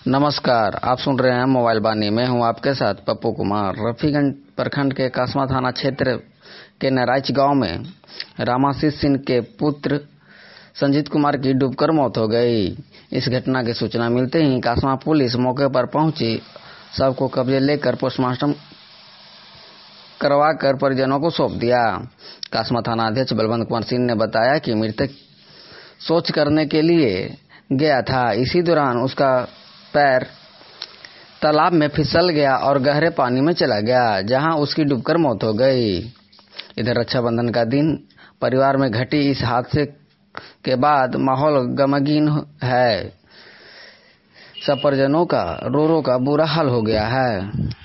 नमस्कार, आप सुन रहे हैं मोबाइल बानी। में हूं आपके साथ पप्पू कुमार। रफीगंज प्रखंड के कासमा थाना क्षेत्र के नराइच गांव में रामाशीष सिंह के पुत्र संजीत कुमार की डूबकर मौत हो गई। इस घटना की सूचना मिलते ही कासमा पुलिस मौके पर पहुंची। शव को कब्जे लेकर पोस्टमार्टम करवाकर परिजनों को सौंप दिया। कासमा थाना अध्यक्ष बलवंत कुमार सिंह ने बताया कि मृतक शौच करने के लिए गया था। इसी दौरान उसका पैर तालाब में फिसल गया और गहरे पानी में चला गया, जहां उसकी डूबकर मौत हो गई। इधर रक्षाबंधन का दिन परिवार में घटी इस हादसे के बाद माहौल गमगीन है। सब परिजनों का रो रो का बुरा हाल हो गया है।